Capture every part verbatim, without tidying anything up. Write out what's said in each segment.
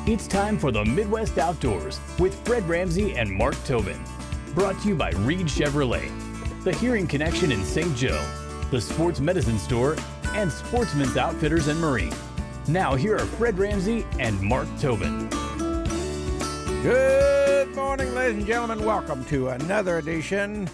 It's time for the Midwest Outdoors with Fred Ramsey and Mark Tobin. Brought to you by Reed Chevrolet, the Hearing Connection in Saint Joe, the Sports Medicine Store, and Sportsman's Outfitters and Marine. Now here are Fred Ramsey and Mark Tobin. Good morning, ladies and gentlemen. Welcome to another edition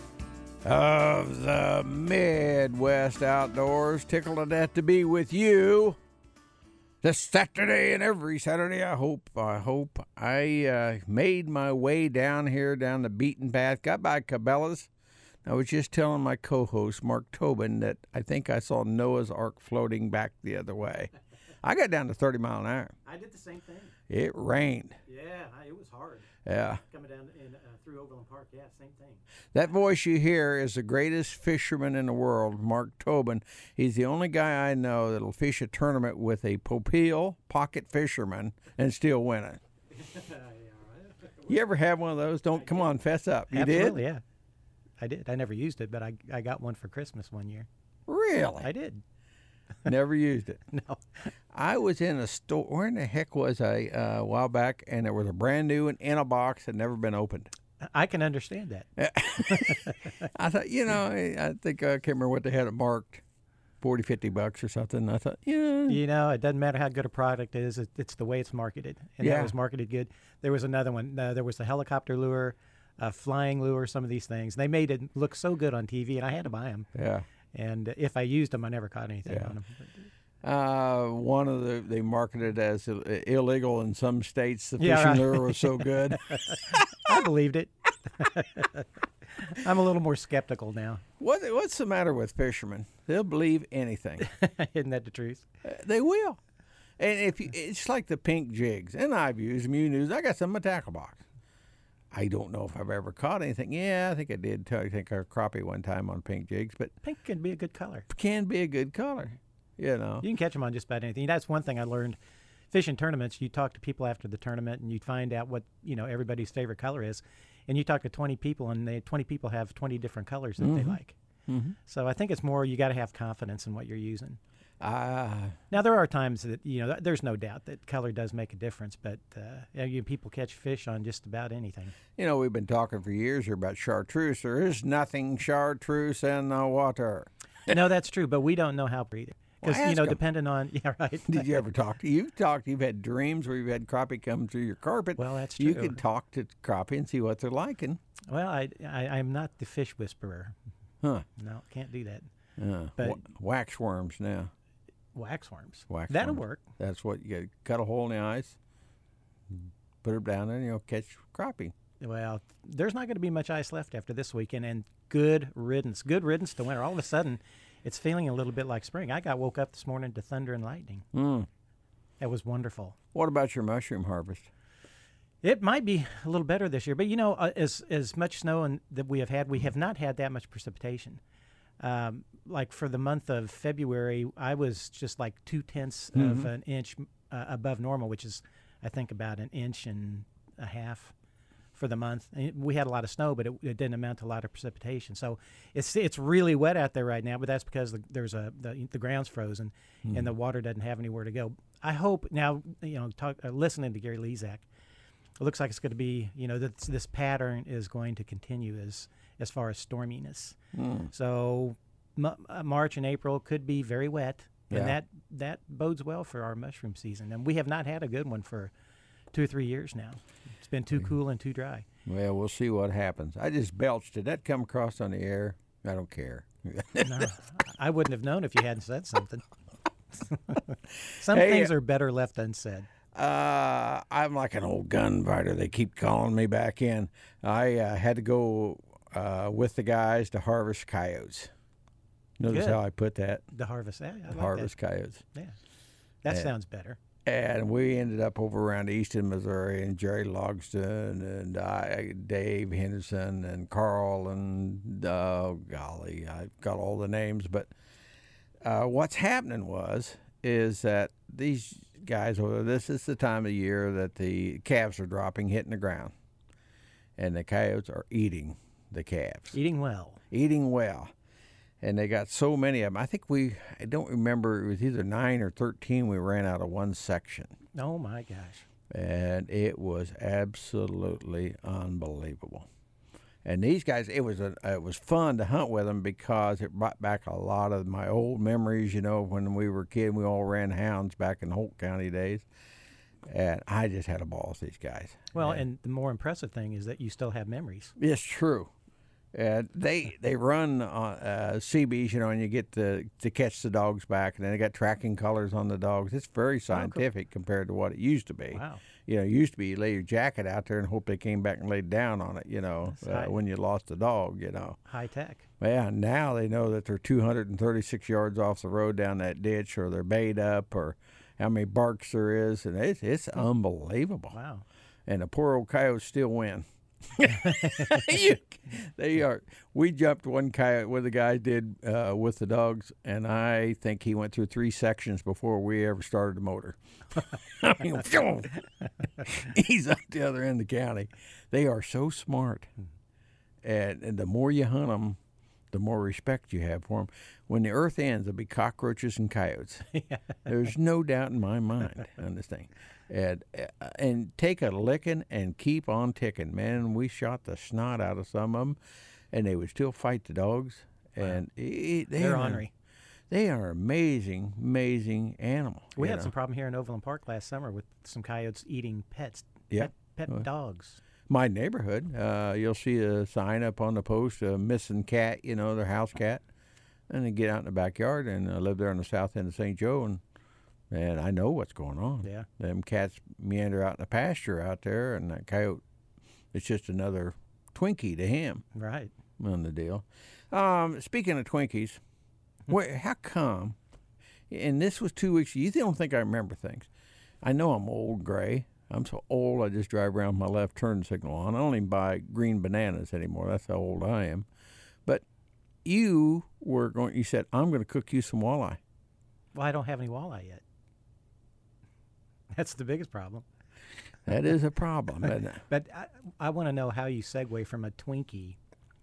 of the Midwest Outdoors. Tickled to death to be with you this Saturday and every Saturday. I hope, I hope I uh, made my way down here, down the beaten path, got by Cabela's. I was just telling my co-host, Mark Tobin, that I think I saw Noah's Ark floating back the other way. I got down to thirty mile an hour. I did the same thing. It rained. Yeah, it was hard. Yeah. Coming down in, uh, through Overland Park, yeah, same thing. That voice you hear is the greatest fisherman in the world, Mark Tobin. He's the only guy I know that'll fish a tournament with a Popeil pocket fisherman and still win it. Yeah, right. You ever have one of those? Don't come on, fess up. You Absolutely, did? yeah. I did. I never used it, but I I got one for Christmas one year. Really? I did. Never used it. No. I was in a store. Where in the heck was I uh, a while back? And there was a brand new one in a box that never been opened. I can understand that. I thought, you know, I, I think I can't remember what they had it marked, forty, fifty bucks or something. I thought, yeah. You know, it doesn't matter how good a product is. It, it's the way it's marketed. And Yeah. that was marketed good. There was another one. Uh, there was the helicopter lure, a flying lure, some of these things. They made it look so good on T V, and I had to buy them. Yeah. And if I used them, I never caught anything Yeah. on them. Uh, one of the they marketed as Ill- illegal in some states. The Yeah, fishing right. lure was so good. I believed it. I'm a little more skeptical now. What what's the matter with fishermen? They'll believe anything. Isn't that the truth? Uh, they will. And if you, it's like the pink jigs, and I've used them. You use. I got some in my tackle box. I don't know if I've ever caught anything. Yeah, I think I did. I think I crappie one time on pink jigs, but Pink can be a good color. can be a good color. You know. You can catch them on just about anything. That's one thing I learned. Fishing tournaments, you talk to people after the tournament, and you find out what you know everybody's favorite color is, and you talk to twenty people, and they twenty people have twenty different colors that they like. Mm-hmm. So I think it's more you got to have confidence in what you're using. Ah, Now there are times that you know th- there's no doubt that color does make a difference, but uh, you know, you, people catch fish on just about anything. you know, we've been talking for years here about chartreuse. There is nothing chartreuse in the water. No, that's true, but we don't know how either. Because Well, you know, ask 'em. depending on yeah, right. Did you ever talk to? You've talked. You've had dreams where you've had crappie come through your carpet. Well, that's You true. can talk to crappie and see what they're liking. Well, I, I I'm not the fish whisperer. Huh? No, can't do that. Uh, But- wa- wax worms now. Waxworms. Wax That'll worms. work. That's what you cut a hole in the ice, put it down there, and you'll catch crappie. Well, there's not going to be much ice left after this weekend, and good riddance. Good riddance to winter. All of a sudden, it's feeling a little bit like spring. I got woke up this morning to thunder and lightning. Mm. That was wonderful. What about your mushroom harvest? It might be a little better this year, but you know, uh, as as much snow and, that we have had, we have not had that much precipitation. Um, like for the month of February, I was just like two tenths of an inch uh, above normal, which is, I think, about an inch and a half for the month. And it- we had a lot of snow, but it, it didn't amount to a lot of precipitation. So it's it's really wet out there right now, but that's because the, there's a the, the ground's frozen and the water doesn't have anywhere to go. I hope now, you know, talk, uh, listening to Gary Lezak, it looks like it's going to be, you know, this, this pattern is going to continue as as far as storminess. Mm. So m- uh, March and April could be very wet, Yeah. and that that bodes well for our mushroom season. And we have not had a good one for two or three years now. It's been too cool and too dry. Well, we'll see what happens. I just belched. Did that come across on the air? I don't care. No, I wouldn't have known if you hadn't said something. Some Hey, things uh, are better left unsaid. Uh, I'm like an old gunfighter. They keep calling me back in. I uh, had to go uh, with the guys to harvest coyotes. Notice Good. how I put that? The harvest, yeah, I like harvest coyotes. that. Yeah, that Yeah. sounds better. And we ended up over around Easton, Missouri, and Jerry Logston and I, Dave Henderson and Carl and oh golly, I've got all the names. But uh, what's happening was is that these guys, well, this is the time of year that the calves are dropping, hitting the ground, and the coyotes are eating the calves, Eating well. eating well. And they got so many of them. I think we, I don't remember, it was either nine or thirteen we ran out of one section. Oh, my gosh. and it was absolutely unbelievable. And these guys, it was a, it was fun to hunt with them because it brought back a lot of my old memories. You know, when we were kids, we all ran hounds back in Holt County days, and I just had a ball with these guys. Well, and, and the more impressive thing is that you still have memories. It's true. And they they run uh, uh, C Bs, you know, and you get to to catch the dogs back, and then they got tracking colors on the dogs. It's very scientific oh, cool. compared to what it used to be. Wow. You know, it used to be you lay your jacket out there and hope they came back and laid down on it, you know, uh, when you lost the dog, you know. High tech. Yeah, now they know that they're two hundred thirty-six yards off the road down that ditch, or they're bayed up, or how many barks there is, and it's, it's unbelievable. Wow. And the poor old coyotes still win. you, they are. We jumped one coyote. What the guy did uh, with the dogs, and I think he went through three sections before we ever started the motor. I mean, he's up the other end of the county. They are so smart, and, and the more you hunt them, the more respect you have for them. When the earth ends, there'll be cockroaches and coyotes. Yeah. There's no doubt in my mind on this thing. And, uh, and take a licking and keep on ticking. Man, we shot the snot out of some of them, and they would still fight the dogs. And wow. it, they They're are, ornery. They are amazing, amazing animals. We had know? some problem here in Overland Park last summer with some coyotes eating pets, yeah. pet, pet well, dogs. My neighborhood, uh, you'll see a sign up on the post, a missing cat, you know, their house cat. And they get out in the backyard, and I live there on the south end of Saint Joe, and and I know what's going on. Yeah. Them cats meander out in the pasture out there, and that coyote, it's just another Twinkie to him. Right. On the deal. Um, speaking of Twinkies, where, how come, and this was two weeks, you don't think I remember things. I know I'm old gray. I'm so old I just drive around with my left turn signal on. I don't even buy green bananas anymore. That's how old I am. But you were going, you said, I'm going to cook you some walleye. Well, I don't have any walleye yet. That's the biggest problem. That is a problem, isn't it? But I, I want to know how you segue from a Twinkie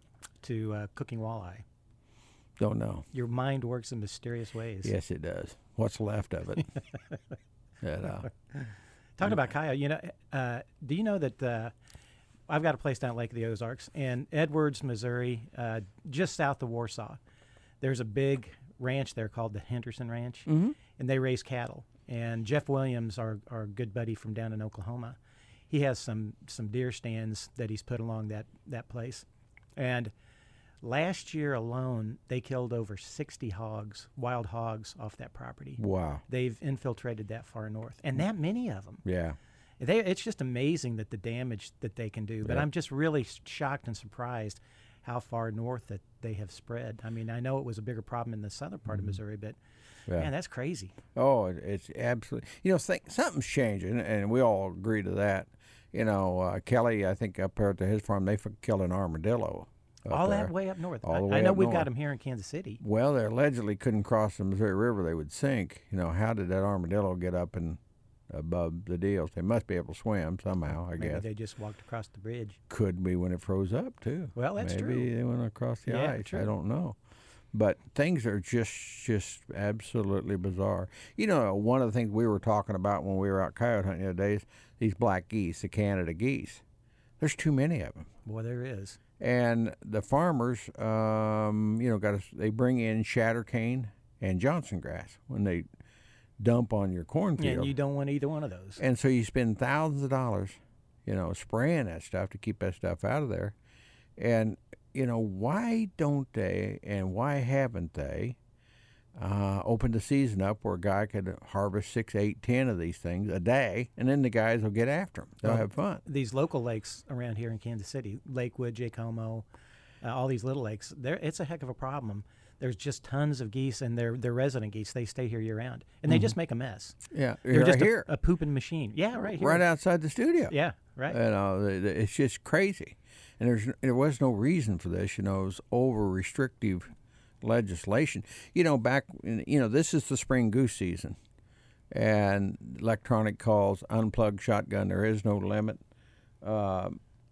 to uh, cooking walleye. Don't know. Your mind works in mysterious ways. Yes, it does. What's left of it? that, uh, Talking about coyote, you know, uh, do you know that uh, I've got a place down at Lake of the Ozarks in Edwards, Missouri, uh, just south of Warsaw. There's a big ranch there called the Henderson Ranch, mm-hmm. and they raise cattle. And Jeff Williams, our, our good buddy from down in Oklahoma, he has some some deer stands that he's put along that, that place. And last year alone, they killed over sixty hogs, wild hogs, off that property. Wow. They've infiltrated that far north, and that many of them. Yeah. They, it's just amazing that the damage that they can do. But yeah. I'm just really shocked and surprised how far north that they have spread. I mean, I know it was a bigger problem in the southern part mm-hmm. of Missouri, but yeah. man, that's crazy. Oh, it, it's absolutely. You know, think, something's changing, and we all agree to that. You know, uh, Kelly, I think up there to his farm, they killed an armadillo. All there. that way up north. All I, the way I know up we've north. got them here in Kansas City. Well, they allegedly couldn't cross the Missouri River; they would sink. You know, how did that armadillo get up and above the deals? They must be able to swim somehow, I Maybe guess. they just walked across the bridge. Could be when it froze up too. Well, that's Maybe true. Maybe they went across the yeah, ice. True. I don't know. But things are just just absolutely bizarre. You know, one of the things we were talking about when we were out coyote hunting the other day is these black geese, the Canada geese. There's too many of them. Boy, there is. And the farmers, um, you know, got to, they bring in shatter cane and Johnson grass when they dump on your cornfield. Yeah, and you don't want either one of those. And so you spend thousands of dollars, you know, spraying that stuff to keep that stuff out of there. And, you know, why don't they and why haven't they uh, opened the season up where a guy could harvest six, eight, ten of these things a day, and then the guys will get after them. They'll well, have fun. These local lakes around here in Kansas City, Lakewood, Jacomo, uh, all these little lakes, it's a heck of a problem. There's just tons of geese, and they're, they're resident geese. They stay here year-round, and they mm-hmm. just make a mess. Yeah, they're right just here. A, a pooping machine. Yeah, right here. Right outside the studio. Yeah, right. You know, it's just crazy. And there's there was no reason for this. You know, it was over-restrictive legislation. You know, back, in, you know, this is the spring goose season, and electronic calls, unplugged shotgun, there is no limit. Uh,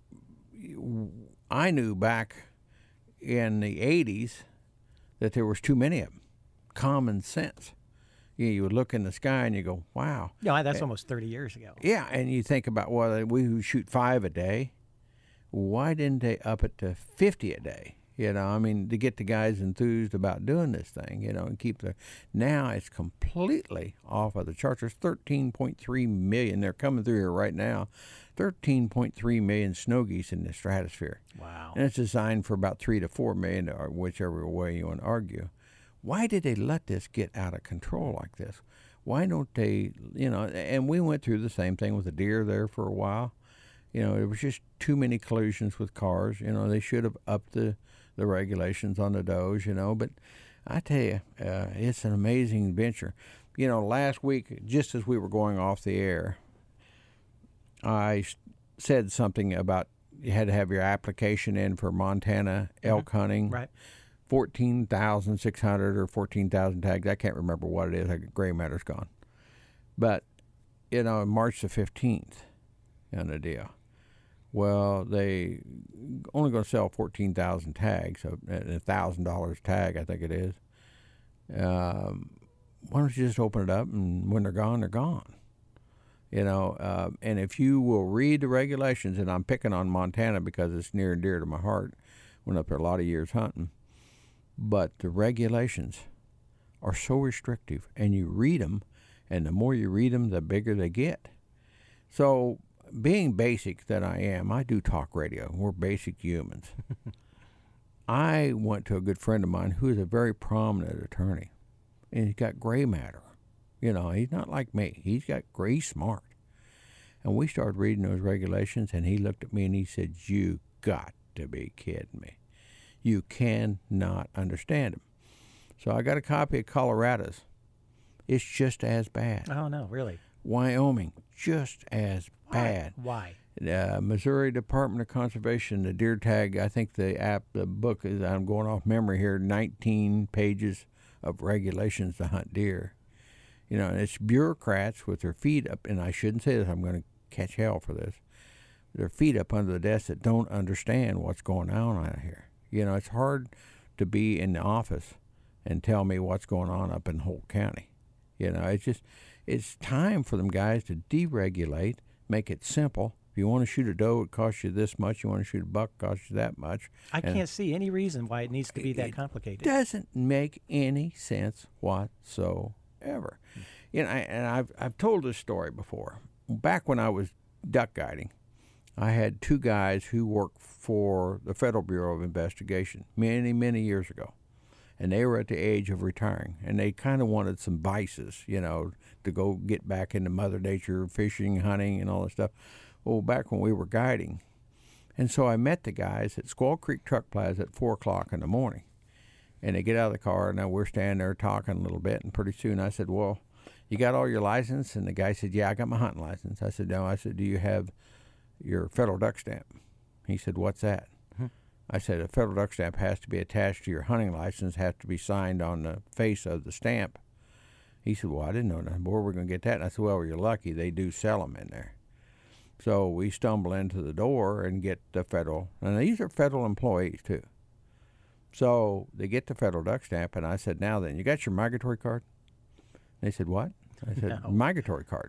I knew back in the eighties that there was too many of them. Common sense. You, you would look in the sky and you go, wow. No, that's almost thirty years ago. Yeah, and you think about, well, we who shoot five a day, why didn't they up it to fifty a day? You know, I mean, to get the guys enthused about doing this thing, you know, and keep the. Now it's completely off of the charts. There's thirteen point three million. They're coming through here right now. thirteen point three million snow geese in the stratosphere. Wow. And it's designed for about three to four million, or whichever way you want to argue. Why did they let this get out of control like this? Why don't they, you know, and we went through the same thing with the deer there for a while. You know, it was just too many collisions with cars. You know, they should have upped the, the regulations on the does, you know. But I tell you, uh, it's an amazing adventure. You know, last week, just as we were going off the air, I said something about you had to have your application in for Montana elk mm-hmm. hunting. Right. fourteen thousand six hundred or fourteen thousand tags. I can't remember what it is. Gray matter's gone. But, you know, March the fifteenth on the deal. Well, they only going to sell fourteen thousand tags, so at one thousand dollars tag, I think it is. Um, why don't you just open it up, and when they're gone, they're gone. You know, uh, and if you will read the regulations, and I'm picking on Montana because it's near and dear to my heart, went up there a lot of years hunting, but the regulations are so restrictive, and you read them, and the more you read them, the bigger they get. So, being basic that I am, I do talk radio. We're basic humans. I went to a good friend of mine who is a very prominent attorney, and he's got gray matter. You know, he's not like me. He's got gray smart. And we started reading those regulations, and he looked at me and he said, "You got to be kidding me. You cannot understand them." So I got a copy of Colorado's. It's just as bad. Oh, no, really? Wyoming, just as bad. Why? Uh, Missouri Department of Conservation, the deer tag, I think the app, the book is, I'm going off memory here, nineteen pages of regulations to hunt deer. You know, and it's bureaucrats with their feet up, and I shouldn't say this, I'm going to catch hell for this, their feet up under the desk that don't understand what's going on out here. You know, it's hard to be in the office and tell me what's going on up in Holt County. You know, it's just, it's time for them guys to deregulate, make it simple. If you want to shoot a doe, it costs you this much. You want to shoot a buck, it costs you that much. I and can't see any reason why it needs to be that it complicated. It doesn't make any sense whatsoever. Hmm. You know, and I've I've told this story before. Back when I was duck guiding, I had two guys who worked for the Federal Bureau of Investigation many, many years ago. And they were at the age of retiring, and they kind of wanted some vices, you know, to go get back into Mother Nature, fishing, hunting, and all that stuff. Well, back when we were guiding. And so I met the guys at Squaw Creek Truck Plaza at four o'clock in the morning. And they get out of the car, and now we're standing there talking a little bit, and pretty soon I said, "Well, you got all your license?" And the guy said, "Yeah, I got my hunting license." I said, "No." I said, "Do you have your federal duck stamp?" He said, "What's that?" I said, "A federal duck stamp has to be attached to your hunting license, has to be signed on the face of the stamp." He said, "Well, I didn't know that. Where are we going to get that?" And I said, "Well, you're lucky. They do sell them in there." So we stumble into the door and get the federal, and these are federal employees too. So they get the federal duck stamp, and I said, "Now then, you got your migratory card?" They said, "What?" I said, No. "Migratory card."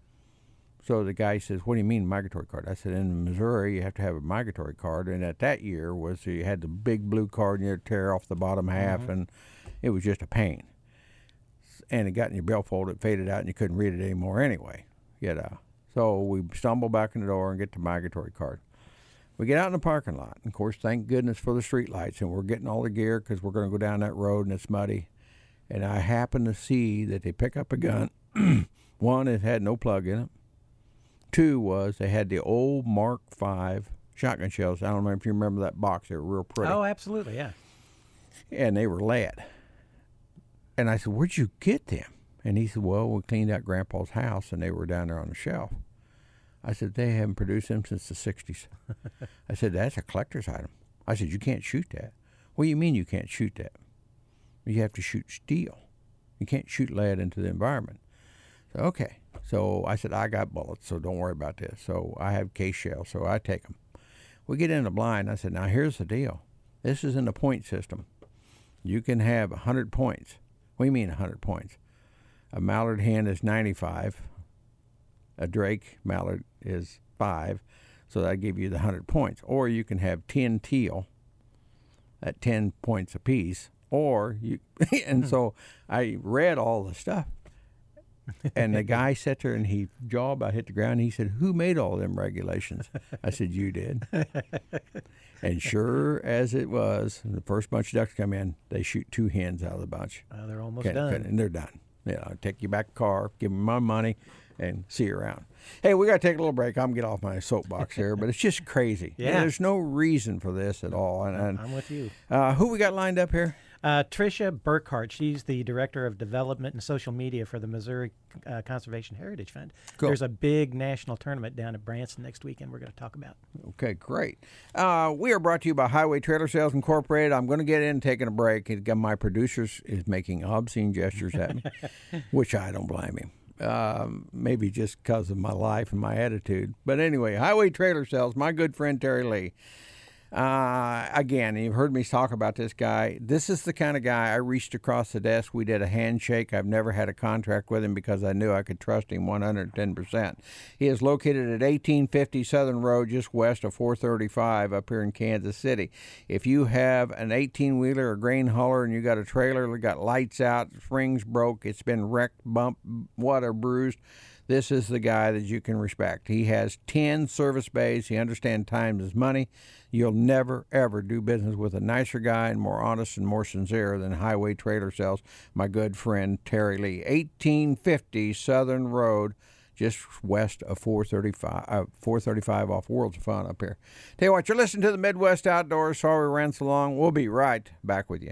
So the guy says, "What do you mean migratory card?" I said, "In Missouri, you have to have a migratory card." And at that year was you had the big blue card, and you had to tear off the bottom half, mm-hmm. and it was just a pain. And it got in your billfold, it faded out, and you couldn't read it anymore anyway. You know. So we stumble back in the door and get the migratory card. We get out in the parking lot. And of course, thank goodness for the street lights, and we're getting all the gear because we're going to go down that road, and it's muddy. And I happen to see that they pick up a gun. One, it had no plug in it. Two was they had the old Mark five shotgun shells. I don't know if you remember that box. They were real pretty. Oh, absolutely, yeah. And they were lead. And I said, "Where'd you get them?" And he said, "Well, we cleaned out Grandpa's house, and they were down there on the shelf." I said, "They haven't produced them since the sixties. I said, "That's a collector's item." I said, "You can't shoot that." "What do you mean you can't shoot that?" "You have to shoot steel. You can't shoot lead into the environment." So, okay. So I said, "I got bullets, so don't worry about this." So I have case shells, so I take them. We get in the blind. I said, "Now here's the deal. This is in the point system. You can have one hundred points." "What do you mean one hundred points?" A mallard hen is ninety-five. A drake mallard is five. So that give you the one hundred points. Or you can have ten teal at ten points apiece. Or you, and so I read all the stuff. And the guy sat there and he jaw about hit the ground. He said, "Who made all them regulations?" I said, "You did." And sure as it was, the first bunch of ducks come in, they shoot two hens out of the bunch. Uh, they're almost Can- done. can- And they're done. You know, take you back to the car, give them my money, and see you around. Hey, we got to take a little break. I'm going to get off my soapbox here, but it's just crazy. Yeah. There's no reason for this at all. And, and I'm with you. uh, who we got lined up here? Uh, Tricia Burkhart, she's the Director of Development and Social Media for the Missouri uh, Conservation Heritage Fund. Cool. There's a big national tournament down at Branson next weekend we're going to talk about. Okay, great. Uh, we are brought to you by Highway Trailer Sales Incorporated. I'm going to get in taking a break. Again, my producer is making obscene gestures at me, which I don't blame him. Um, maybe just because of my life and my attitude. But anyway, Highway Trailer Sales, my good friend Terry Lee. Uh, again, you've heard me talk about this guy. This is the kind of guy I reached across the desk. We did a handshake. I've never had a contract with him because I knew I could trust him one hundred ten percent. He is located at eighteen fifty Southern Road, just west of four thirty-five up here in Kansas City. If you have an eighteen-wheeler or grain hauler and you got a trailer that got lights out, springs broke, it's been wrecked, bumped, water bruised, this is the guy that you can respect. He has ten service bays. He understands time is money. You'll never, ever do business with a nicer guy and more honest and more sincere than Highway Trailer Sales, my good friend Terry Lee. eighteen fifty Southern Road, just west of four thirty-five, uh, four thirty-five off Worlds of Fun up here. Tell you what, you're listening to the Midwest Outdoors. Sorry we ran so long. We'll be right back with you.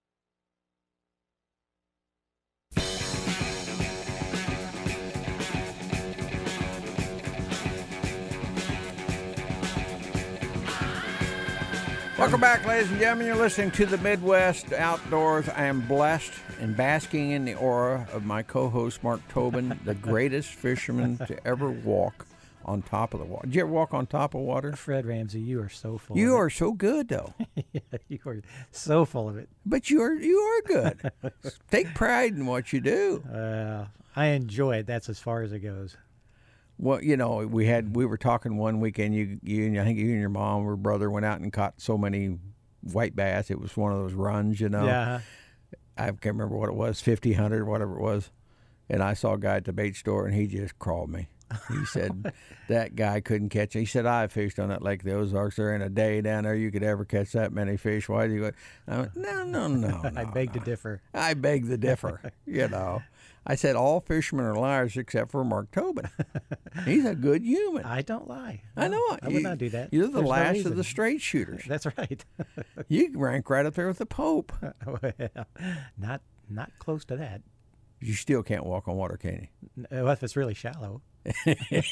Welcome back, ladies and gentlemen. You're listening to the Midwest Outdoors. I am blessed and basking in the aura of my co-host, Mark Tobin, the greatest fisherman to ever walk on top of the water. Did you ever walk on top of water? Fred Ramsey, you are so full You of are so good, though. it. Yeah, you are so full of it. But you are you are good. Take pride in what you do. Uh, I enjoy it. That's as far as it goes. Well, you know, we had we were talking one weekend. You, you, and I think you and your mom or brother went out and caught so many white bass. It was one of those runs, you know. Yeah. I can't remember what it was, fifty, one hundred, whatever it was. And I saw a guy at the bait store, and he just crawled me. He said that guy couldn't catch it. He said, "I fished on that Lake of the Ozarks there in a day down there. You could ever catch that many fish. Why do you go?" I went, no, no, no, no. I beg no. to differ. I beg to differ, you know. I said all fishermen are liars except for Mark Tobin. He's a good human. I don't lie. I know it. I would not do that. You're the There's no last of reason. the straight shooters. That's right. You rank right up there with the Pope. Well, not not close to that. You still can't walk on water, can N- Well, if it's really shallow. you?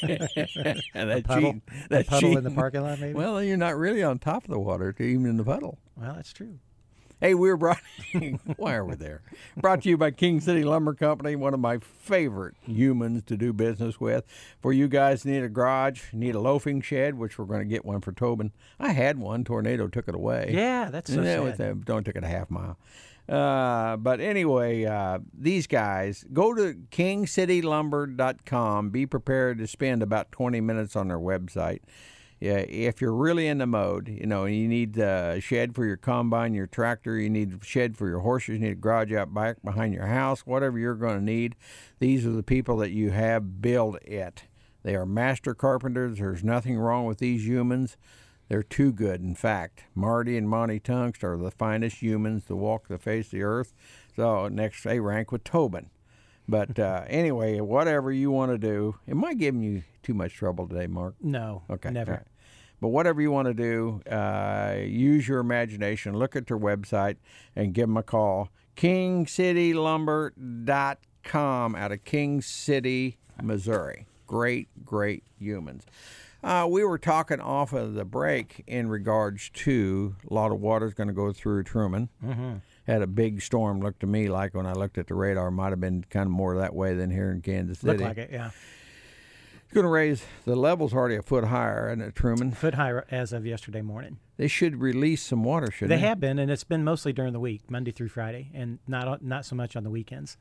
That's puddle, cheating. a That's puddle in the cheating. parking lot, maybe. Well, you're not really on top of the water, even in the puddle. Well, that's true. Hey, we're brought. Why are we there? Brought to you by King City Lumber Company, one of my favorite humans to do business with. For you guys need a garage, need a loafing shed, which we're going to get one for Tobin. I had one. Tornado took it away. Yeah, that's so Yeah, sad. with them, don't took it a half mile. Uh, but anyway, uh, these guys, go to king city lumber dot com. Be prepared to spend about twenty minutes on their website. Yeah, if you're really in the mode, you know, you need a shed for your combine, your tractor, you need a shed for your horses, you need a garage out back behind your house, whatever you're going to need. These are the people that you have build it. They are master carpenters. There's nothing wrong with these humans. They're too good. In fact, Marty and Monty Tungst are the finest humans to walk the face of the earth. So next they rank with Tobin. But uh, anyway, whatever you want to do, am I giving you too much trouble today, Mark? No, Okay. never. all right. But whatever you want to do, uh, use your imagination. Look at their website and give them a call. king city lumber dot com out of King City, Missouri. Great, great humans. Uh, we were talking off of the break in regards to a lot of water is going to go through Truman. Mm-hmm. Had a big storm. Looked to me like when I looked at the radar, might have been kind of more that way than here in Kansas City. Look like it, yeah. It's going to raise, the level's already a foot higher, isn't it, Truman? Foot high as of yesterday morning. They should release some water, shouldn't They they? have been, and it's been mostly during the week, Monday through Friday, and not not so much on the weekends.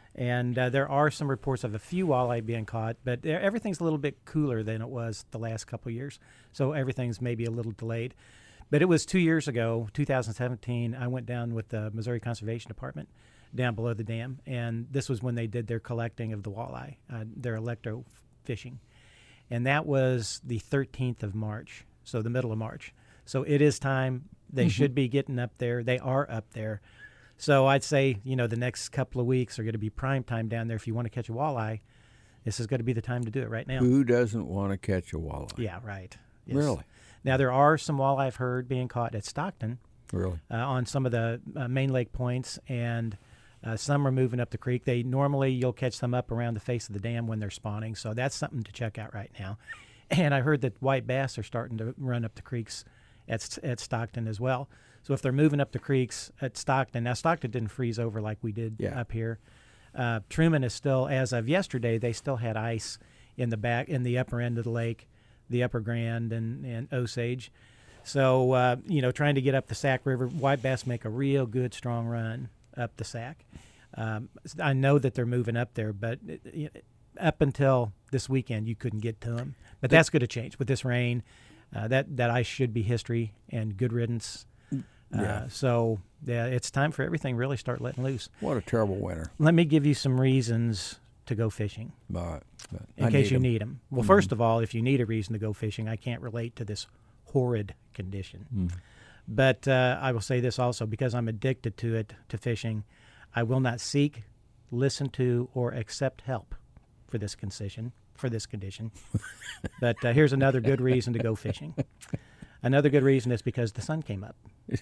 And uh, there are some reports of a few walleye being caught, but there- everything's a little bit cooler than it was the last couple of years. So everything's maybe a little delayed. But it was two years ago, two thousand seventeen, I went down with the Missouri Conservation Department down below the dam, and this was when they did their collecting of the walleye, uh, their electro fishing. And that was the thirteenth of March, so the middle of March. So it is time. They mm-hmm. should be getting up there. They are up there. So I'd say, you know, the next couple of weeks are going to be prime time down there. If you want to catch a walleye, this is going to be the time to do it right now. Who doesn't want to catch a walleye? Yeah, right. Yes. Really? Now, there are some walleye I've heard being caught at Stockton. Really? Uh, on some of the uh, main lake points, and uh, some are moving up the creek. They normally, you'll catch them up around the face of the dam when they're spawning, so that's something to check out right now. And I heard that white bass are starting to run up the creeks at, at Stockton as well. So if they're moving up the creeks at Stockton, now Stockton didn't freeze over like we did yeah. up here. Uh, Truman is still, as of yesterday, they still had ice in the back, in the upper end of the lake, the Upper Grand and, and Osage. So, uh, you know, trying to get up the Sac River, white bass make a real good, strong run up the Sac. Um, I know that they're moving up there, but you know, up until this weekend, you couldn't get to them. But that's going to change with this rain. Uh, that, that ice should be history and good riddance. Uh, yeah. So, yeah, it's time for everything really start letting loose. What a terrible winter. Let me give you some reasons to go fishing. But, but in I case need you them. need them. Well, Mm-hmm. first of all, if you need a reason to go fishing, I can't relate to this horrid condition. Mm. But uh, I will say this also, because I'm addicted to it, to fishing, I will not seek, listen to, or accept help for this condition. For this condition. But uh, here's another good reason to go fishing. Another good reason is because the sun came up.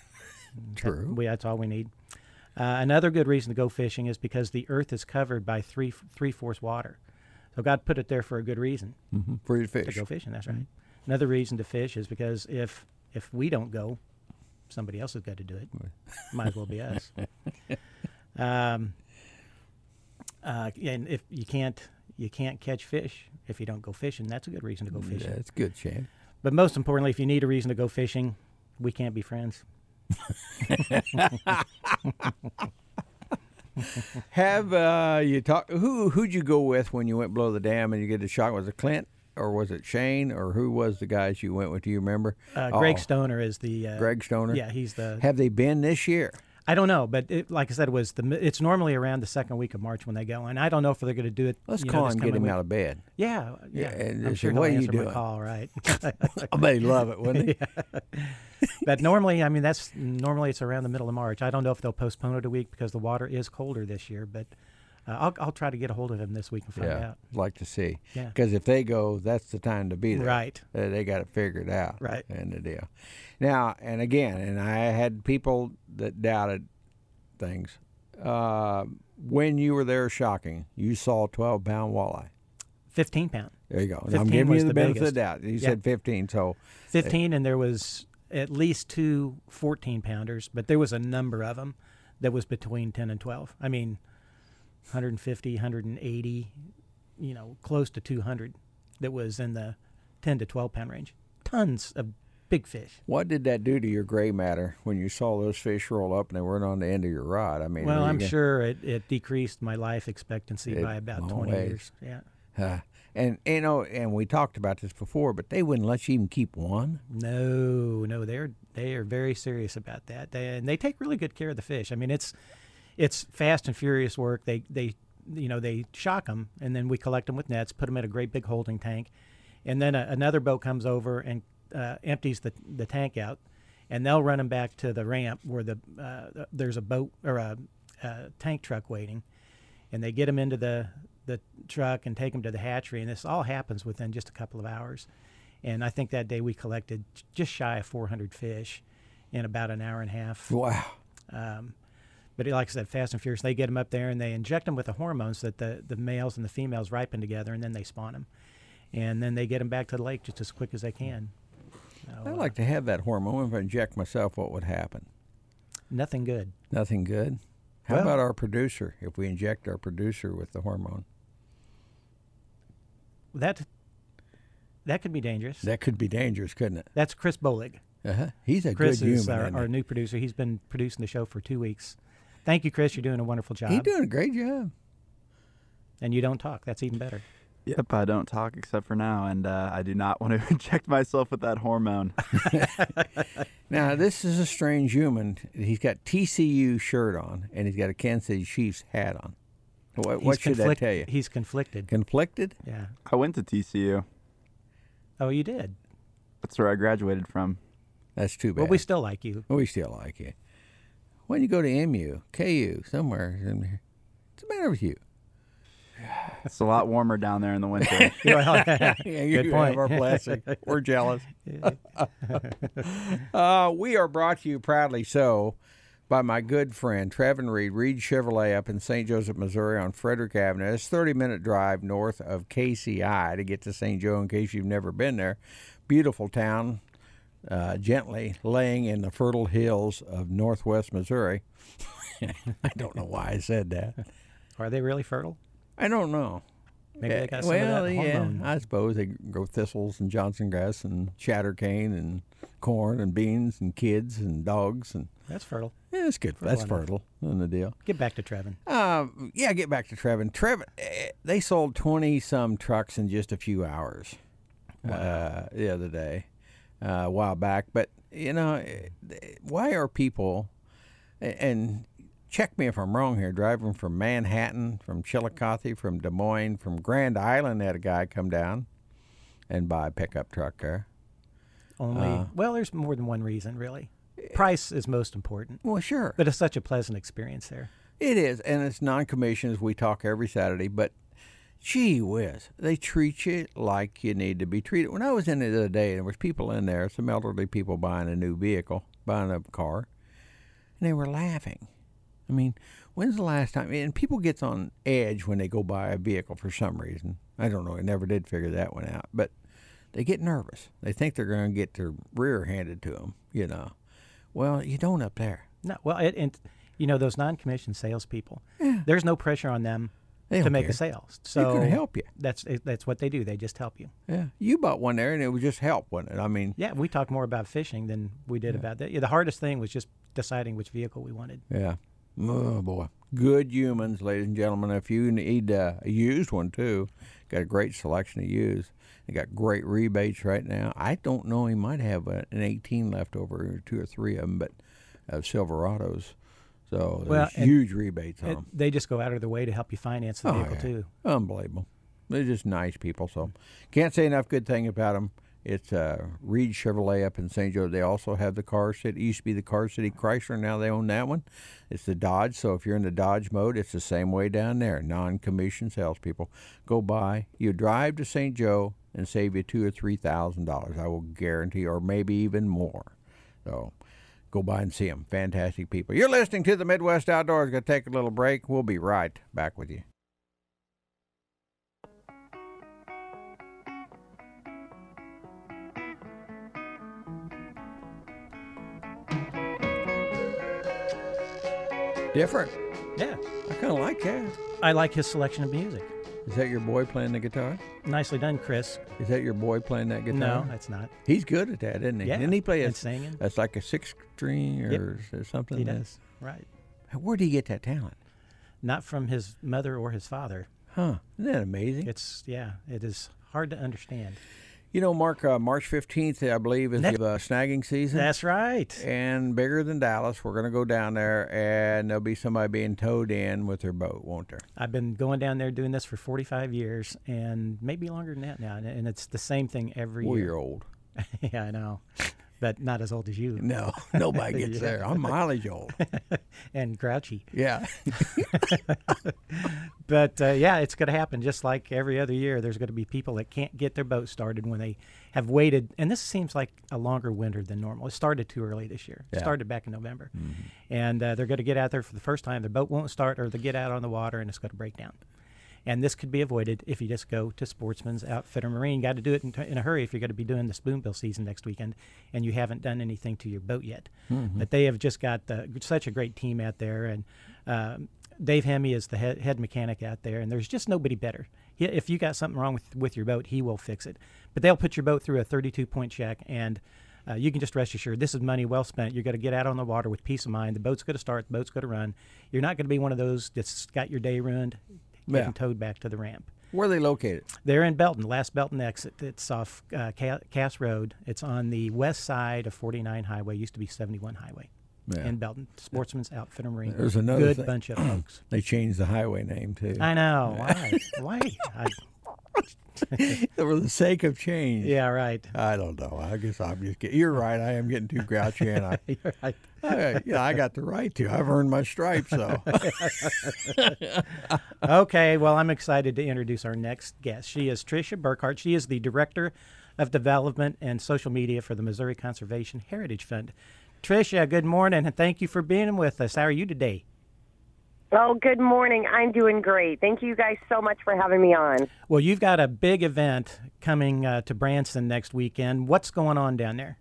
True. That, we, that's all we need. Uh, another good reason to go fishing is because the earth is covered by three three-fourths water. So God put it there for a good reason. Mm-hmm. For you to fish. To go fishing, that's right. Mm-hmm. Another reason to fish is because if if we don't go, somebody else has got to do it. Might as well be us. Um, uh, and if you can't you can't catch fish if you don't go fishing, that's a good reason to go fishing. Yeah, that's good, Shane. But most importantly, if you need a reason to go fishing, we can't be friends. Have uh, you talked? Who who'd you go with when you went below the dam and you get a shot? Was it Clint or was it Shane or who was the guys you went with? Do you remember? Uh, Greg Stoner is the uh, Greg Stoner. Yeah, he's the. Have they been this year? I don't know, but it, like I said, it was the. It's normally around the second week of March when they go, and I don't know if they're going to do it. Let's you call know, and get him week. out of bed. Yeah, yeah. Yeah, and I'm they sure say, he'll "What are you answer my doing?" call, right? I bet he'd love it, wouldn't he? Yeah. But normally, I mean, that's normally it's around the middle of March. I don't know if they'll postpone it a week because the water is colder this year, but uh, I'll I'll try to get a hold of him this week and find Yeah, out. like to see. Yeah. Because if they go, that's the time to be there. Right. Uh, they got it figured out. Right. And the deal. Now, and again, and I had people that doubted things. Uh, when you were there shocking, you saw twelve pound walleye. fifteen pound. There you go. And I'm fifteen giving was you the the benefit of biggest. the doubt. You Yeah. said fifteen, so fifteen, and there was at least two fourteen pounders, but there was a number of them that was between ten and twelve. I mean, one fifty, one eighty, you know, close to two hundred that was in the ten to twelve pound range. Tons of big fish. what did that do to your gray matter when you saw those fish roll up and they weren't on the end of your rod? I mean, Well, were you I'm gonna- sure it, it decreased my life expectancy It- by about long twenty ways. years. Yeah. Uh, and you know, and we talked about this before, but they wouldn't let you even keep one. No, no, they're they are very serious about that. They, and they take really good care of the fish. I mean, it's it's fast and furious work. They they you know they shock them, and then we collect them with nets, put them in a great big holding tank, and then a, another boat comes over and uh, empties the the tank out, and they'll run them back to the ramp where the uh, there's a boat or a, a tank truck waiting, and they get them into the the truck and take them to the hatchery, and this all happens within just a couple of hours. And I think that day we collected just shy of four hundred fish in about an hour and a half. Wow. Um, but like I said, fast and furious. They get them up there and they inject them with the hormones that the, the males and the females ripen together, and then they spawn them. And then they get them back to the lake just as quick as they can. So, I'd like to have that hormone. If I inject myself, what would happen? uh, nothing good. Nothing good. How Well- about our producer? If we inject our producer with the hormone, That that could be dangerous. that could be dangerous, couldn't it? That's Chris Bolig. Uh-huh. He's a Chris good is human. our, isn't our he? new producer. He's been producing the show for two weeks. Thank you, Chris. You're doing a wonderful job. He's doing a great job. And you don't talk. That's even better. Yep, I don't talk except for now, and uh, I do not want to inject myself with that hormone. Now, this is a strange human. He's got T C U shirt on, and he's got a Kansas City Chiefs hat on. What, what should that tell you? He's conflicted. Conflicted? Yeah. I went to T C U. Oh, you did? That's where I graduated from. That's too bad. Well, we still like you. We still like you. When you go to M U, K U, somewhere in there, what's the matter with you? It's a lot warmer down there in the winter. Yeah, you Good point. have our blessing. We're jealous. uh, we are brought to you proudly so by my good friend Trevin Reed, Reed Chevrolet up in Saint Joseph, Missouri on Frederick Avenue. It's a thirty-minute drive north of K C I to get to Saint Joe in case you've never been there. Beautiful town, uh, gently laying in the fertile hills of northwest Missouri. I don't know why I said that. Are they really fertile? I don't know. Maybe they got some well, of that yeah, hormone. I suppose they grow thistles and Johnson grass and shattercane and corn and beans and kids and dogs and That's fertile. yeah, it's good. Fertile That's enough. fertile in the deal. Get back to Trevin. Uh, yeah, get back to Trevin. Trevin, eh, they sold twenty some trucks in just a few hours uh, the other day, uh, a while back. But you know, eh, why are people and check me if I'm wrong here, driving from Manhattan, from Chillicothe, from Des Moines, from Grand Island, had a guy come down and buy a pickup truck there. Only, Uh, well, there's more than one reason, really. Price is most important, Well, sure. but it's such a pleasant experience there. It is, and it's non-commissioned as we talk every Saturday, but gee whiz, they treat you like you need to be treated. When I was in it the other day, there was people in there, some elderly people buying a new vehicle, buying a car, and they were laughing. I mean, when's the last time? And people gets on edge when they go buy a vehicle for some reason. I don't know. I never did figure that one out. But they get nervous. They think they're going to get their rear handed to them, you know. Well, you don't up there. No, well, it, and you know those non-commissioned salespeople. Yeah. There's no pressure on them They to don't make care. a sale. They're So going to help you. That's that's what they do. They just help you. Yeah. You bought one there, and it was just help, wasn't it? I mean, Yeah, we talk more about fishing than we did about that. Yeah, the hardest thing was just deciding which vehicle we wanted. yeah. Oh, boy. Good humans, ladies and gentlemen. If you need uh, a used one, too, got a great selection of used. They got great rebates right now. I don't know. He might have a, an eighteen left over, two or three of them, but uh, Silverados. So there's Well, and huge rebates on It, them. they just go out of their way to help you finance the Oh, vehicle yeah. too. Unbelievable. They're just nice people. So can't say enough good thing about them. It's uh, Reed Chevrolet up in Saint Joe. They also have the Car City. It used to be the Car City Chrysler. Now they own that one. It's the Dodge. So if you're in the Dodge mode, it's the same way down there. Non-commissioned salespeople. Go by. You drive to Saint Joe and save you two or three thousand dollars. I will guarantee, or maybe even more. So go by and see them. Fantastic people. You're listening to the Midwest Outdoors. Going to take a little break. We'll be right back with you. Different. Yeah, I kind of like that. I like his selection of music. Is that your boy playing the guitar? Nicely done, Chris. Is that your boy playing that guitar? No, that's not. He's good at that, isn't he? Yeah, Didn't he play a, and singing. that's like a six string or or something? He like- does. Right. Where did he get that talent? Not from his mother or his father. Huh? Isn't that amazing? It's yeah. It is hard to understand. You know, Mark, uh, March fifteenth, I believe, is Next- the uh, snagging season. That's right. And bigger than Dallas. We're going to go down there, and there'll be somebody being towed in with their boat, won't there? I've been going down there doing this for forty-five years, and maybe longer than that now. And- And it's the same thing every Well, year. you're old. Yeah, I know, but not as old as you. No, nobody gets Yeah. there. I'm mileage old. And grouchy. Yeah. But uh, yeah, it's going to happen just like every other year. There's going to be people that can't get their boat started when they have waited. And this seems like a longer winter than normal. It started too early this year. It Yeah. started back in November. And uh, they're going to get out there for the first time. Their boat won't start, or they get out on the water and it's going to break down. And this could be avoided if you just go to Sportsman's Outfitter Marine. Got to do it in, t- in a hurry if you're going to be doing the spoonbill season next weekend and you haven't done anything to your boat yet. But they have just got uh, such a great team out there. And um, Dave Hemme is the head, head mechanic out there, and there's just nobody better. He, if you got something wrong with, with your boat, he will fix it. But they'll put your boat through a thirty-two point check, and uh, you can just rest assured this is money well spent. You're going to get out on the water with peace of mind. The boat's going to start. The boat's going to run. You're not going to be one of those that's got your day ruined. getting Yeah. towed back to the ramp. Where are they located? They're in Belton, last Belton exit. It's off uh, Ca- Cass Road. It's on the west side of forty-nine Highway. Used to be seventy-one Highway Yeah. in Belton. Sportsman's Outfitter Marine. There's another Good thing. bunch of folks. They changed the highway name, too. I know. Why? Why? I, For the sake of change. yeah, right. I don't know. I guess I'm just getting, you're right. I am getting too grouchy, and I, You're right. I, yeah, I got the right to. I've earned my stripes, so. Okay, well, I'm excited to introduce our next guest. She is Tricia Burkhart. She is the Director of Development and Social Media for the Missouri Conservation Heritage Fund. Tricia, good morning, and thank you for being with us. How are you today? Oh, good morning. I'm doing great. Thank you guys so much for having me on. Well, you've got a big event coming uh, to Branson next weekend. What's going on down there?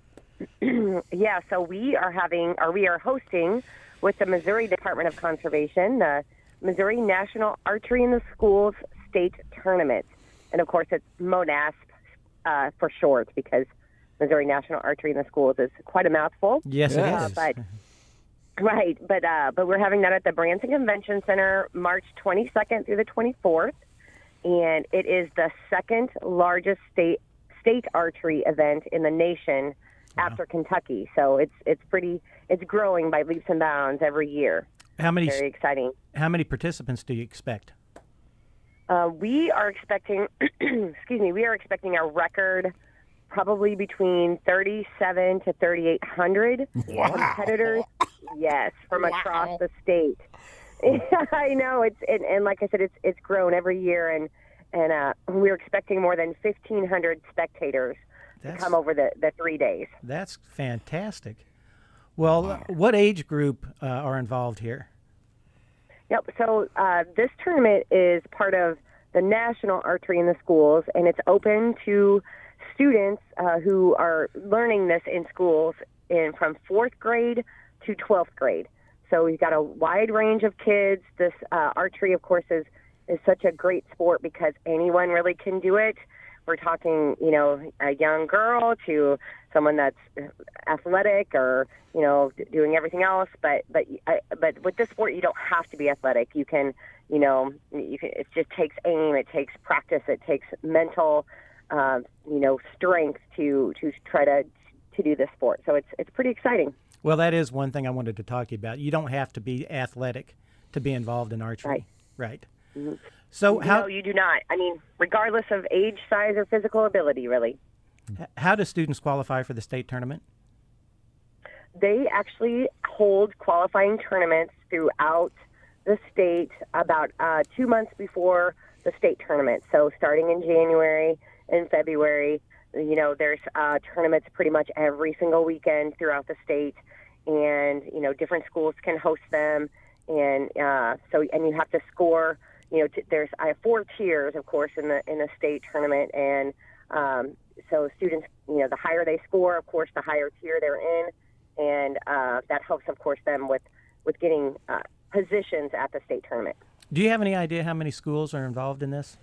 Yeah, so we are having, or we are hosting with the Missouri Department of Conservation, the Missouri National Archery in the Schools State Tournament. And of course, it's MONASP uh, for short, because Missouri National Archery in the Schools is quite a mouthful. Yes, Yes. it is. But Right, but uh, but we're having that at the Branson Convention Center March twenty-second through the twenty-fourth, and it is the second largest state state archery event in the nation after Kentucky. So it's it's pretty it's growing by leaps and bounds every year. How many Very exciting. how many participants do you expect? Uh, we are expecting, excuse me, we are expecting a record, probably between thirty-seven to thirty-eight hundred competitors. Yes, from across the state. I know it's and, and like I said, it's it's grown every year, and and uh, we're expecting more than fifteen hundred spectators That's, to come over the, the three days. that's fantastic. Well, what age group uh, are involved here? Yep. So uh, this tournament is part of the National Archery in the Schools, and it's open to students uh, who are learning this in schools in from fourth grade to twelfth grade. So we've got a wide range of kids. This uh, archery, of course, is, is such a great sport because anyone really can do it. We're talking, you know, a young girl to someone that's athletic or, you know, doing everything else. But but I, but with this sport, you don't have to be athletic. You can, you know, you can. It just takes aim. It takes practice. It takes mental, uh, you know, strength to to try to to do this sport. So it's it's pretty exciting. Well, that is one thing I wanted to talk to you about. You don't have to be athletic to be involved in archery. Right. Right. So how No, you do not. I mean, regardless of age, size, or physical ability, really. how do students qualify for the state tournament? They actually hold qualifying tournaments throughout the state about uh, two months before the state tournament. So starting in January and February, you know, there's uh, tournaments pretty much every single weekend throughout the state, and you know, different schools can host them, and uh, so and you have to score. You know, t- there's I have four tiers, of course, in the in the state tournament, and um, so students, you know, the higher they score, of course, the higher tier they're in, and uh, that helps, of course, them with with getting uh, positions at the state tournament. Do you have any idea how many schools are involved in this?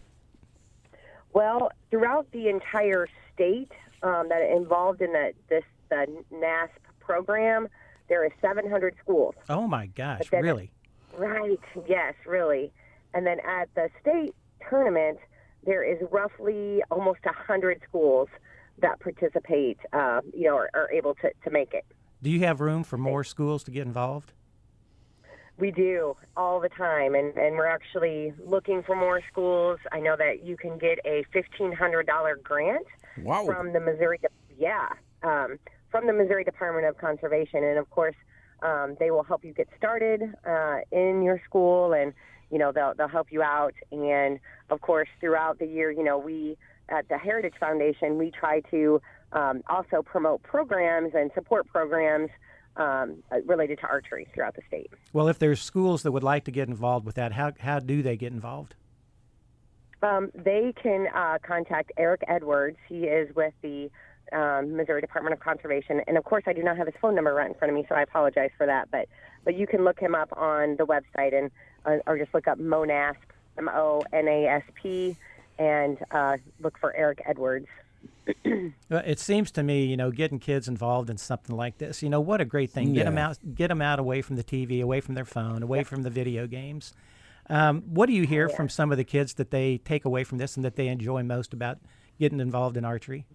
Well, throughout the entire state um, that are involved in the this the NASP program, there are seven hundred schools. Oh my gosh, But then- really? Right. Yes, really. And then at the state tournament, there is roughly almost one hundred schools that participate, uh, you know, are, are able to, to make it. Do you have room for more schools to get involved? We do all the time, and, and we're actually looking for more schools. I know that you can get a fifteen hundred dollars grant Wow. from the Missouri, yeah, um, from the Missouri Department of Conservation, and of course, um, they will help you get started uh, in your school, and you know they'll they'll help you out, and of course, throughout the year, you know, we at the Heritage Foundation we try to um, also promote programs and support programs um, related to archery throughout the state. Well, if there's schools that would like to get involved with that, how how do they get involved? Um, they can uh, contact Eric Edwards. He is with the um, Missouri Department of Conservation, and of course, I do not have his phone number right in front of me, so I apologize for that. But but you can look him up on the website, and uh, or just look up MONASP, M O N A S P, and uh, look for Eric Edwards. Well, it seems to me, you know, getting kids involved in something like this, you know, what a great thing. Get them Yeah. out, get them out away from the T V, away from their phone, away from the video games. Um, what do you hear from some of the kids that they take away from this and that they enjoy most about getting involved in archery?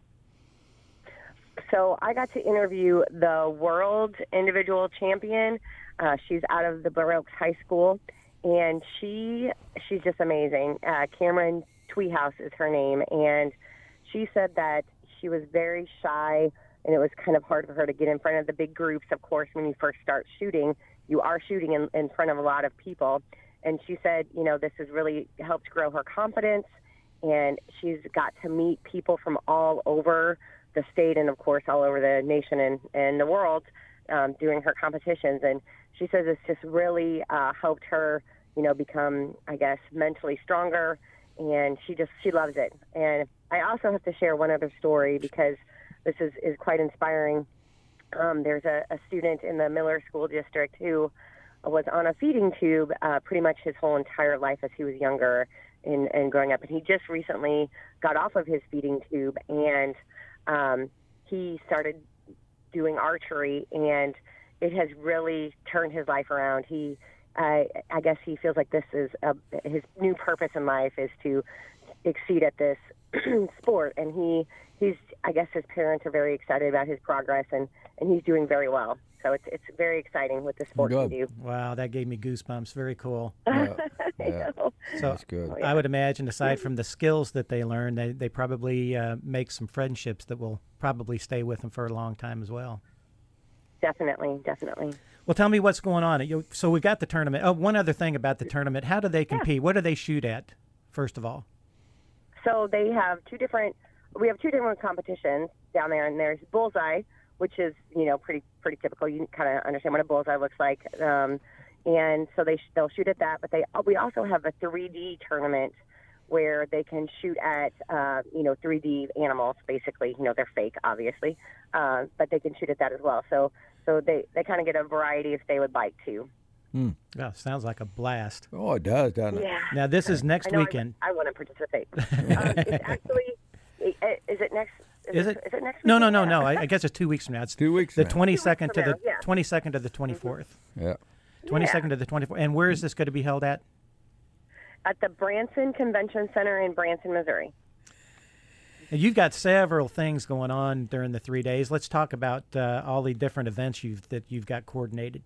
So I got to interview the world individual champion. Uh, she's out of the Blair Oaks High School, and she she's just amazing. Uh, Cameron Tweehouse is her name, and she said that she was very shy, and it was kind of hard for her to get in front of the big groups. Of course, when you first start shooting, you are shooting in, in front of a lot of people. And she said, you know, this has really helped grow her confidence, and she's got to meet people from all over the state and, of course, all over the nation and, and the world um, doing her competitions. And she says it's just really uh, helped her, you know, become, I guess, mentally stronger, and she just, she loves it. And I also have to share one other story because this is, is quite inspiring. Um, there's a, a student in the Miller School District who was on a feeding tube uh, pretty much his whole entire life as he was younger and, and growing up. And he just recently got off of his feeding tube, and um, he started doing archery, and it has really turned his life around. He, uh, I guess he feels like this is a, his new purpose in life is to exceed at this sport. And he, he's, I guess his parents are very excited about his progress, and, and he's doing very well. So it's it's very exciting with the sport Good. we do. Wow, that gave me goosebumps. Very cool. Yeah, I yeah. know. So That's good. I would imagine, aside from the skills that they learn, they, they probably uh, make some friendships that will probably stay with them for a long time as well. Definitely, definitely. Well, tell me what's going on. You- So we've got the tournament. Oh, one other thing about the tournament. How do they compete? What do they shoot at, first of all? So they have two different. We have two different competitions down there, and there's Bullseye, which is, you know, pretty pretty typical. You kind of understand what a bullseye looks like. Um, and so they sh- they'll shoot at that. But they we also have a three D tournament where they can shoot at, uh, you know, three D animals, basically. You know, they're fake, obviously, uh, but they can shoot at that as well. So so they, they kind of get a variety if they would like to. Hmm. Well, sounds like a blast. Oh, it does, doesn't it? Yeah. Now, this is next I know weekend. I, I want to participate. um, it's actually, is it next? Is it? Is it next? No, no, weekend? no, Yeah. no. I, I guess it's two weeks from now. It's Two weeks the from now. twenty-second to Two the weeks from now, yeah. twenty-second to the twenty-fourth. Yeah. twenty-second to the twenty-fourth. And where is this going to be held at? At the Branson Convention Center in Branson, Missouri. Now, you've got several things going on during the three days. Let's talk about uh, all the different events you've that you've got coordinated.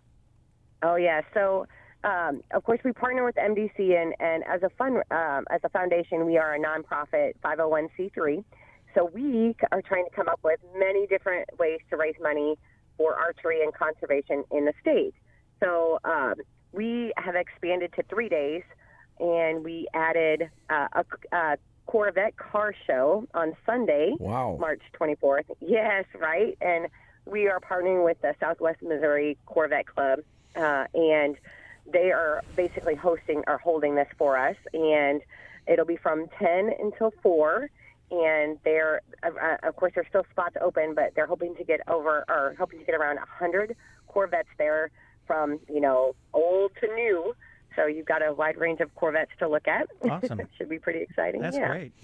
Oh yeah, so um, of course we partner with M D C, and, and as a fund um, as a foundation, we are a nonprofit five oh one c three. So we are trying to come up with many different ways to raise money for archery and conservation in the state. So um, we have expanded to three days, and we added uh, a, a Corvette car show on Sunday, Wow. March twenty-fourth. Yes, right. And we are partnering with the Southwest Missouri Corvette Club, uh, and they are basically hosting or holding this for us. And it'll be from ten until four. And they're, uh, of course, there's still spots open, but they're hoping to get over or hoping to get around one hundred Corvettes there, from, you know, old to new. So you've got a wide range of Corvettes to look at. Awesome. Should be pretty exciting. That's yeah. great.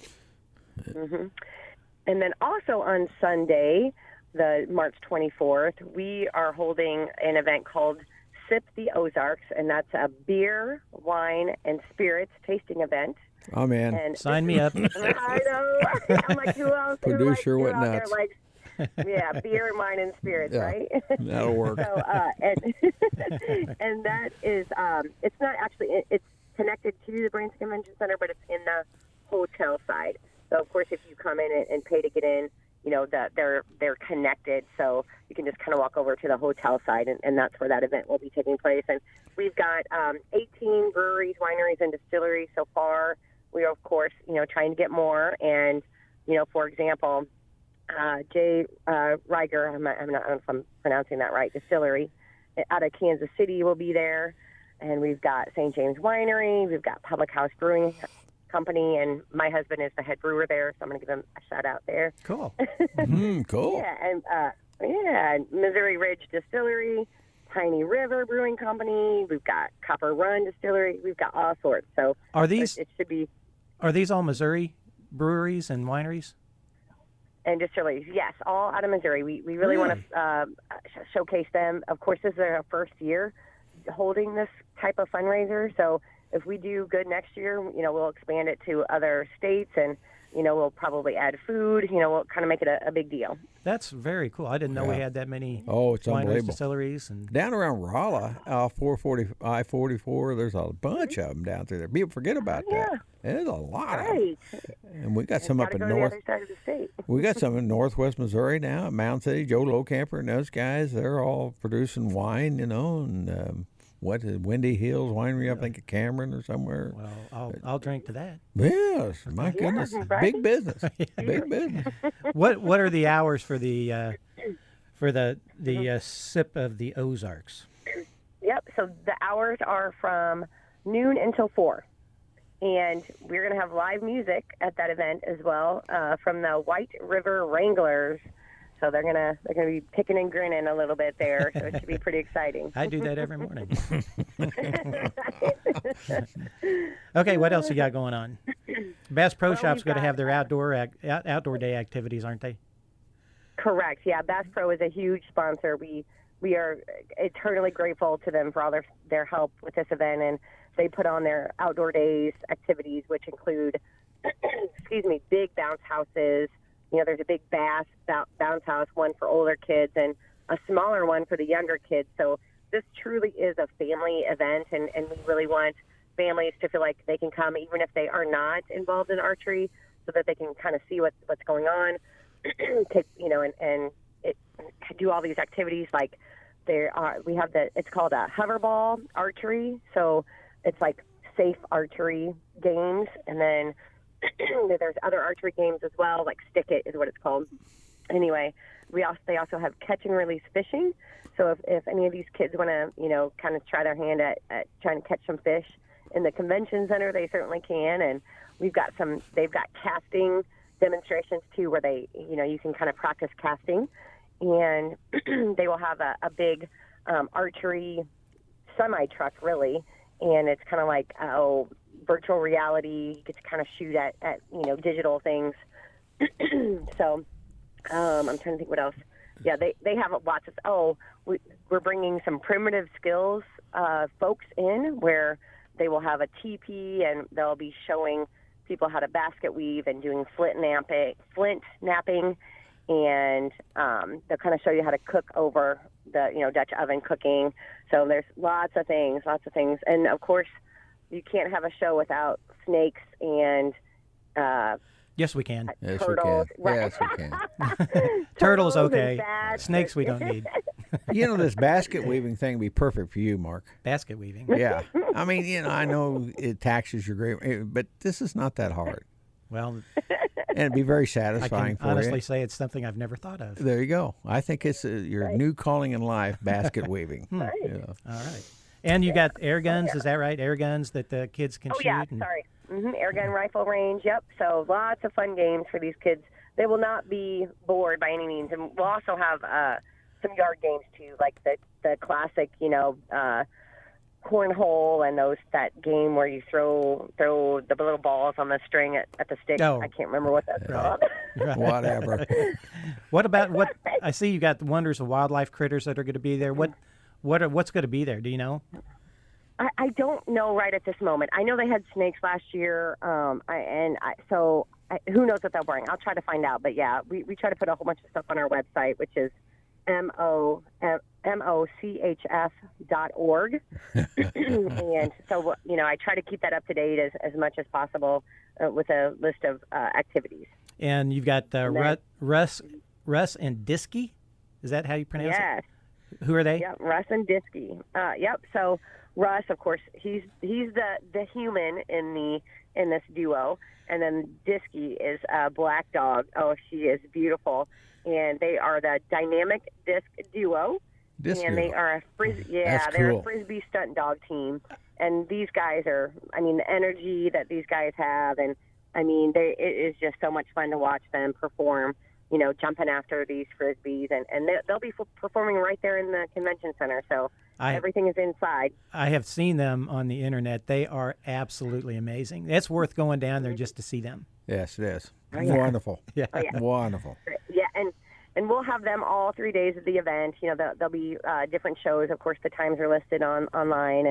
hmm And then also on Sunday, the March twenty-fourth, we are holding an event called Sip the Ozarks, and that's a beer, wine, and spirits tasting event. Oh, man. And Sign me up. I know. I'm like, who else? who Producer like, went who out there nuts. likes- yeah, beer, wine, and spirits, Yeah. right? That'll work. So, uh, and, and that is, um, it's not actually, it, it's connected to the Branson Convention Center, but it's in the hotel side. So, of course, if you come in and, and pay to get in, you know, that they're they're connected, so you can just kind of walk over to the hotel side, and, and that's where that event will be taking place. And we've got um, eighteen breweries, wineries, and distilleries so far. We are, of course, you know, trying to get more. And, you know, for example, uh, Jay uh, Riger, I'm not, I'm not I don't know if I'm pronouncing that right, distillery out of Kansas City will be there. And we've got Saint James Winery. We've got Public House Brewing Company, and my husband is the head brewer there, so I'm going to give him a shout out there. Cool. Mm, cool. Yeah, and uh, yeah, Missouri Ridge Distillery, Piney River Brewing Company. We've got Copper Run Distillery. We've got all sorts. So Are these it, it should be are these all Missouri breweries and wineries? and distilleries. Yes, all out of Missouri. We we really, want to uh, sh- showcase them. Of course, this is our first year holding this type of fundraiser, so if we do good next year, you know, we'll expand it to other states, and you know, we'll probably add food. You know, we'll kind of make it a, a big deal. That's very cool. I didn't know we Yeah. had that many Oh, it's wineries, unbelievable. distilleries, and Down around Rolla, uh, four forty, I forty-four, there's a bunch of them down through there. People forget about that. There's a lot of them. Right. And we got some up Gotta in go to north. the other side of the state. We got some in northwest Missouri now, at Mound City. Joe Lowcamper and those guys, they're all producing wine, you know, and um, what is Windy Hills Winery, I think, at Cameron or somewhere. well, I'll I'll drink to that. Yes, my goodness, right? big business, big business. What what are the hours for the uh, for the the uh, sip of the Ozarks? Yep. So the hours are from noon until four, and we're going to have live music at that event as well uh, from the White River Wranglers. So they're gonna they're gonna be picking and grinning a little bit there. So it should be pretty exciting. I do that every morning. Okay, what else you got going on? Bass Pro Shop's we've going to got, have their outdoor ac- out- outdoor day activities, aren't they? Correct. Yeah, Bass Pro is a huge sponsor. We we are eternally grateful to them for all their their help with this event, and they put on their outdoor days activities, which include, excuse me, big bounce houses. You know, there's a big bass bou- bounce house, one for older kids, and a smaller one for the younger kids. So this truly is a family event, and, and we really want families to feel like they can come even if they are not involved in archery, so that they can kind of see what, what's going on, take, you know, and, and it, do all these activities. Like there are, we have the, it's called a hoverball archery. So it's like safe archery games. And then there's other archery games as well, like Stick It is what it's called. Anyway, we also, they also have catch and release fishing. So if, if any of these kids want to, you know, kind of try their hand at, at trying to catch some fish in the convention center, they certainly can. And we've got some, they've got casting demonstrations too, where they, you know, you can kind of practice casting. And they will have a, a big um, archery semi truck, really. And it's kind of like, oh, virtual reality. You get to kind of shoot at, at you know, digital things. So um, I'm trying to think what else. Yeah, they, they have lots of, oh, we, we're bringing some primitive skills uh, folks in where they will have a teepee and they'll be showing people how to basket weave and doing flint napping, flint napping, and um, they'll kind of show you how to cook over the, you know, Dutch oven cooking. So there's lots of things, lots of things. And, of course, you can't have a show without snakes and uh, Yes, we can. Yes, turtles. we can. Yes, we can. Turtles, and okay. bats. Snakes, we don't need. You know, this basket weaving thing would be perfect for you, Mark. Basket weaving. Yeah. I mean, you know, I know it taxes your great, but this is not that hard. Well, And it'd be very I satisfying can for honestly you. say it's something I've never thought of. There you go. I think it's uh your new calling in life, basket weaving. Right. Yeah. All right. And you got air guns, is that right? Air guns that the kids can Oh, shoot? yeah, and- sorry. hmm Air gun rifle range, yep. So lots of fun games for these kids. They will not be bored by any means. And we'll also have uh, some yard games, too, like the, the classic, you know, uh, cornhole and those that game where you throw throw the little balls on the string at, at the stick. Oh. I can't remember what that's called. Right. Whatever. What about what? I see you got the Wonders of Wildlife critters that are going to be there. What, what are, what's going to be there? Do you know? I, I don't know right at this moment. I know they had snakes last year, um, I, and I, so I, who knows what they'll bring. I'll try to find out. But, yeah, we, we try to put a whole bunch of stuff on our website, which is M O C H F dot org. And so, you know, I try to keep that up to date as, as much as possible uh, with a list of uh, activities. And you've got uh, And Ru- then- Russ, Russ and Diskey. Is that how you pronounce Yes. it? Who are they? Yep, Russ and Diskey. Uh, yep. So Russ, of course, he's he's the, the human in the in this duo, and then Diskey is a black dog. Oh, she is beautiful, and they are the dynamic disc duo. Disc and they duo. are a fris- yeah, That's they're cool. a frisbee stunt dog team, and these guys are. I mean, the energy that these guys have, and I mean, they it is just so much fun to watch them perform. You know, jumping after these frisbees, and and they- they'll be f- performing right there in the convention center. So I- everything is inside. I have seen them on the internet. They are absolutely amazing. It's worth going down there just to see them. Yes, it is. Oh, yeah. Wonderful. Yeah. yeah. Wonderful. Yeah, and and we'll have them all three days of the event. You know, there'll, there'll be uh, different shows. Of course, the times are listed on online, and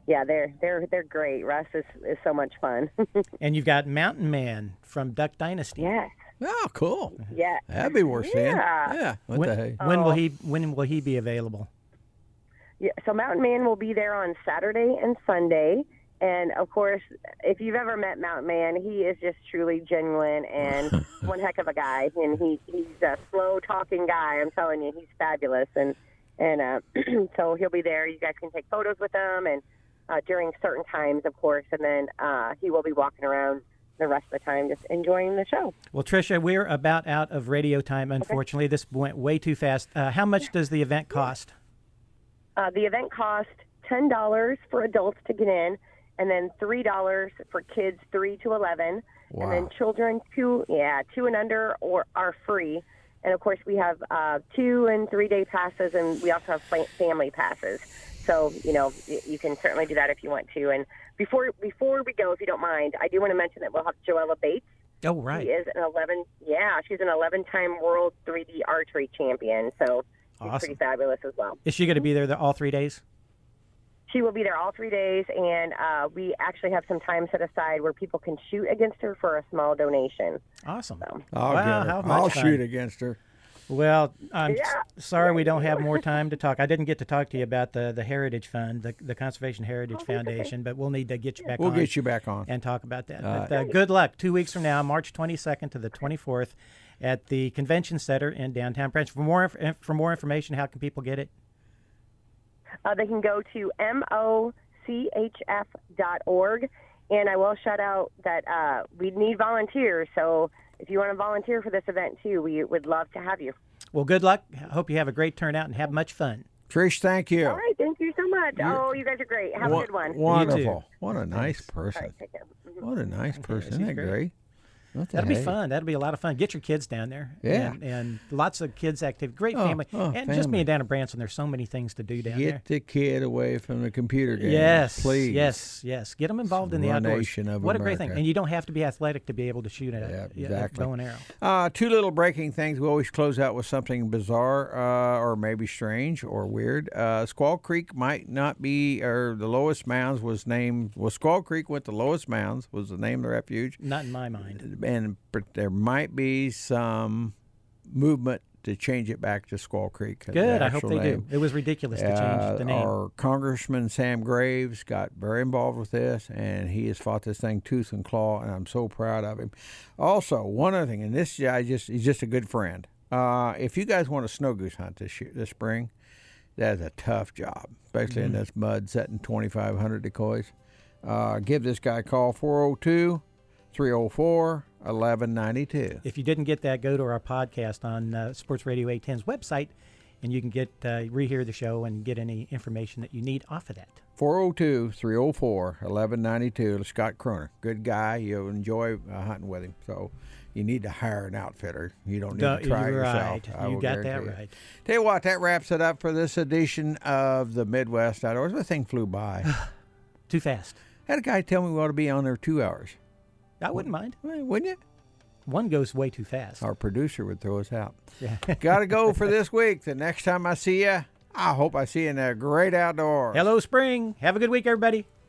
yeah, they're they're they're great. Russ is, is so much fun. And you've got Mountain Man from Duck Dynasty. Yes. Oh, cool. Yeah. That'd be worth seeing. Yeah. Yeah. What When, the heck? when will Oh. he when will he be available? Yeah. So Mountain Man will be there on Saturday and Sunday. And, of course, if you've ever met Mountain Man, he is just truly genuine and one heck of a guy. And he, he's a slow-talking guy. I'm telling you, he's fabulous. And and uh, so he'll be there. You guys can take photos with him and uh, during certain times, of course. And then uh, he will be walking around the rest of the time just enjoying the show. Well, Tricia, we're about out of radio time, unfortunately. Okay. This went way too fast. Uh, how much does the event cost? Uh, the event costs ten dollars for adults to get in, and then three dollars for kids three to eleven. Wow. And then children two, yeah, two and under or are free. And, of course, we have uh, two and three-day passes, and we also have family passes. So, you know, you can certainly do that if you want to. And before before we go, if you don't mind, I do want to mention that we'll have Joella Bates. Oh, right. She is an eleven, yeah, she's an eleven-time world three D archery champion. So she's awesome. Pretty fabulous as well. Is she going to be there the, all three days? She will be there all three days, and uh, we actually have some time set aside where people can shoot against her for a small donation. Awesome. So. I'll, wow, get her. how much I'll fun. shoot against her. Well, I'm Yeah. s- sorry we don't have more time to talk. I didn't get to talk to you about the, the Heritage Fund, the, the Conservation Heritage Oh, that's Foundation, but we'll need to get you back We'll on get you back on. and talk about that. All But uh, good luck. Two weeks from now, March twenty-second to the twenty-fourth at the Convention Center in downtown Branch. For more, inf- for more information, how can people get it? Uh, they can go to M O C H F dot org, and I will shout out that uh, we need volunteers, so if you want to volunteer for this event too, we would love to have you. Well, good luck. Hope you have a great turnout and have much fun. Trish, thank you. All right, thank you so much. Oh, you guys are great. Have Wo- a good one. Wonderful. What a nice All person. right, take care. Mhm. What a nice person. Isn't she's that great. great? What the That'll be heck? fun. That'll be a lot of fun. Get your kids down there. Yeah. And, and lots of kids activity. Great Oh, family. oh, and just family. being down in Branson, there's so many things to do down there. Get the kid away from the computer game. Yes, please. yes, yes. Get them involved in the outdoors. Ruination of what a great thing! America. And you don't have to be athletic to be able to shoot a, Yeah, a- a exactly. bow and arrow. Uh, two little breaking things. We always close out with something bizarre uh, or maybe strange or weird. Uh, Squaw Creek might not be, or the Lowest Mounds was named, well, Squaw Creek went to Lowest Mounds, was the name of the refuge. Not in my mind. And but there might be some movement to change it back to Squaw Creek. as the Good. I hope actual they name. do. It was ridiculous to change Uh, the name. Our Congressman Sam Graves got very involved with this, and he has fought this thing tooth and claw, and I'm so proud of him. Also, one other thing, and this guy just he's just a good friend. Uh, if you guys want to snow goose hunt this year, this spring, that is a tough job, especially Mm-hmm. in this mud, setting twenty-five hundred decoys. Uh, give this guy a call, four oh two, three oh four, eleven ninety-two. If you didn't get that, go to our podcast on uh, Sports Radio eight ten's website, and you can get uh, rehear the show and get any information that you need off of that. four oh two, three oh four, eleven ninety-two. Scott Croner. Good guy. You'll enjoy uh, hunting with him. So you need to hire an outfitter. You don't need Duh, to try it you're yourself. right. I You will got that guarantee you. right. Tell you what, that wraps it up for this edition of the Midwest Outdoors. The thing flew by. Too fast. Had a guy tell me we ought to be on there two hours. I wouldn't mind. Well, wouldn't you? One goes way too fast. Our producer would throw us out. Yeah. Got to go for this week. The next time I see you, I hope I see you in the great outdoors. Hello, spring. Have a good week, everybody.